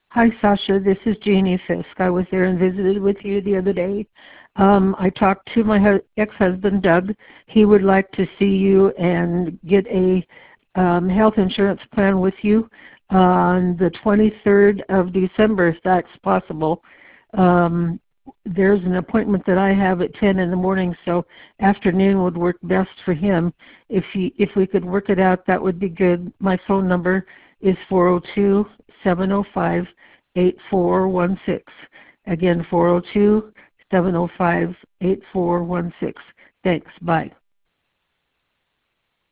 Hi, Sasha. This is Jeannie Fisk. I was there and visited with you the other day. I talked to my ex-husband, Doug. He would like to see you and get a health insurance plan with you on the 23rd of December, if that's possible. Um, there's an appointment that I have at 10 in the morning, so afternoon would work best for him. If we could work it out, that would be good. My phone number is 402-705-8416. Again, 402-705-8416. Thanks. Bye.